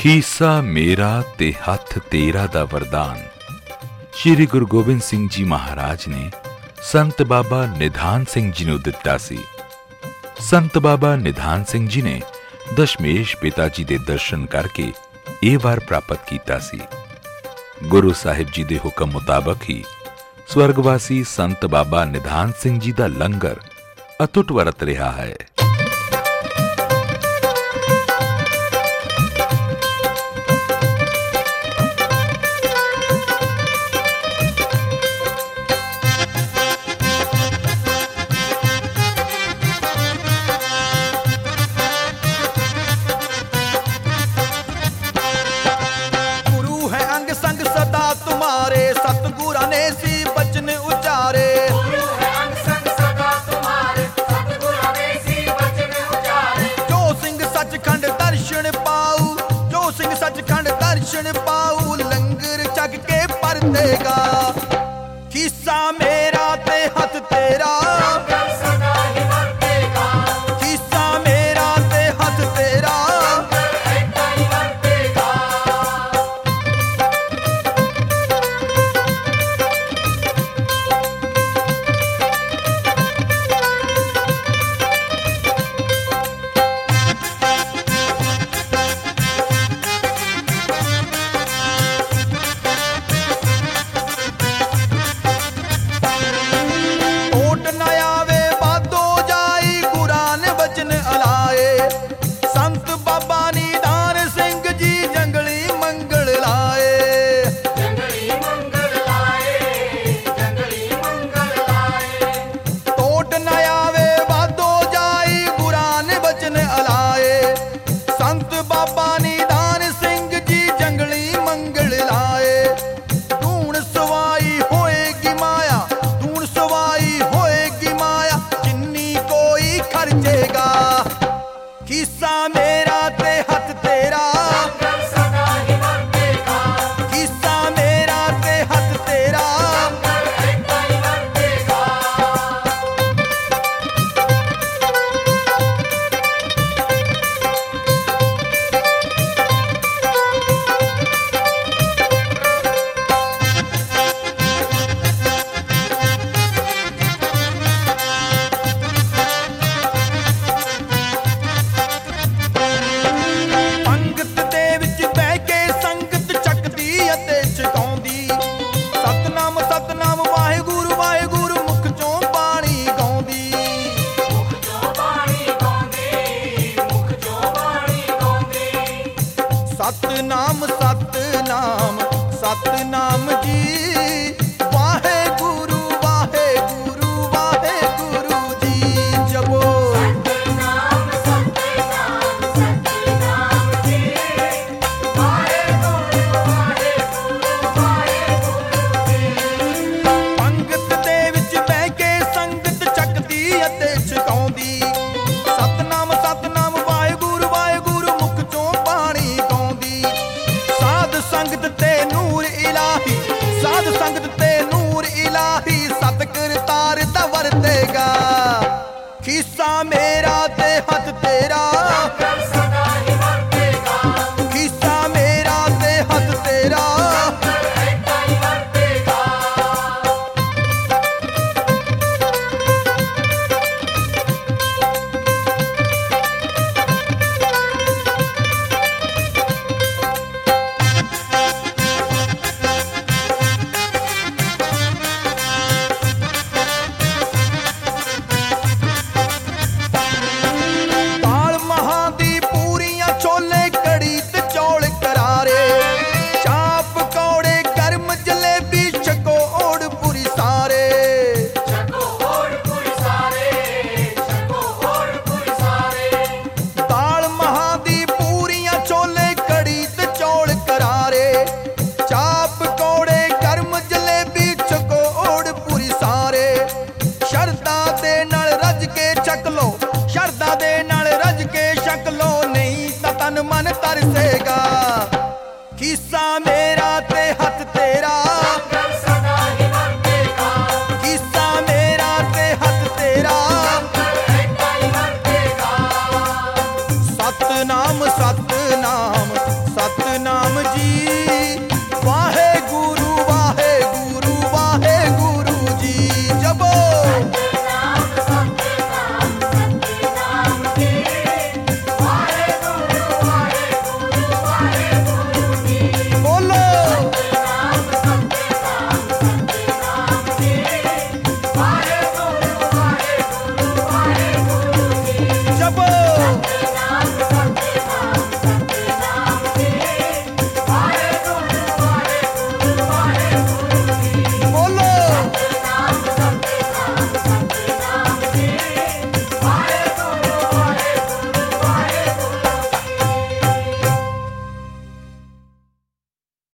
ਖੀਸਾ ਮੇਰਾ ਤੇ ਹੱਥ ਤੇਰਾ ਦਾ ਵਰਦਾਨ ਸ਼੍ਰੀ ਗੁਰੂ ਗੋਬਿੰਦ ਸਿੰਘ ਜੀ ਮਹਾਰਾਜ ਨੇ ਸੰਤ ਬਾਬਾ ਨਿਧਾਨ ਸਿੰਘ ਜੀ ਨੂੰ ਦਿੱਤਾ ਸੀ। ਸੰਤ ਬਾਬਾ ਨਿਧਾਨ ਸਿੰਘ ਜੀ ਨੇ ਦਸ਼ਮੇਸ਼ ਪਿਤਾ ਜੀ ਦੇ ਦਰਸ਼ਨ ਕਰਕੇ ਇਹ ਵਰ ਪ੍ਰਾਪਤ ਕੀਤਾ ਸੀ। ਗੁਰੂ ਸਾਹਿਬ ਜੀ ਦੇ ਹੁਕਮ ਮੁਤਾਬਕ ਹੀ ਸਵਰਗਵਾਸੀ ਸੰਤ ਬਾਬਾ ਨਿਧਾਨ ਸਿੰਘ ਜੀ ਦਾ ਲੰਗਰ ਅਟੁੱਟ ਵਰਤ ਰਿਹਾ ਹੈ। ਪਾਉ ਲੰਗਰ ਚੱਕ ਕੇ ਪਰਤੇਗਾ। ਖੀਸਾ ਮੇਰਾ ਤੇ ਹੱਥ ਤੇਰਾ ਲੰਗਰ ਸਦਾ ਹੀ ਵਰਤੇਗਾ। ਖੀਸਾ ਮੇਰਾ ਤੇ ਹੱਥ ਤੇਰਾ ਲੰਗਰ ਏਦਾਂ ਹੀ ਵਰਤੇਗਾ। ਸਤਨਾਮ ਸਤਨਾਮ ਸਤਨਾਮ ਜੀ, ਵਾਹਿਗੁਰੂ ਵਾਹਿਗੁਰੂ ਵਾਹਿਗੁਰੂ ਜੀ। ਜਪੋ ਸਤਨਾਮ ਸਤਨਾਮ ਸਤਨਾਮ ਜੀ, ਵਾਹਿਗੁਰੂ ਵਾਹਿਗੁਰੂ ਵਾਹਿਗੁਰੂ ਜੀ। ਪੰਗਤ ਦੇ ਵਿੱਚ ਬਹਿ ਕੇ ਸੰਗਤ ਚੱਕਦੀ ਅਤੇ ਛਕਾਉਂਦੀ। ਸਤਨਾਮ ਸਤਨਾਮ ਵਾਹਿਗੁਰੂ ਵਾਹਿਗੁਰੂ ਮੁਖ ਚੋਂ ਬਾਣੀ ਗਾਉਂਦੀ। ਸਾਧ ਸੰਗਤ ਤੇ ਨੂਰ ਇਲਾਹੀ, ਸਾਧ ਸੰਗਤ ਤੇ ਨੂਰ ਇਲਾਹੀ, ਸਤ ਕਰਤਾਰ ਦਾ ਵਰਤੇਗਾ। ਖੀਸਾ ਮੇਰਾ ਤੇ ਹੱਥ ਤੇਰਾ ਲੰਗਰ ਸਦਾ ਹੀ ਵਰਤੇਗਾ। ਖੀਸਾ ਮੇਰਾ ਤੇ ਹੱਥ ਤੇਰਾ ਲੰਗਰ ਏਦਾਂ ਹੀ ਵਰਤੇਗਾ। ਤਨ ਮਨ ਤਰਸੇਗਾ। ਖੀਸਾ ਮੇਰਾ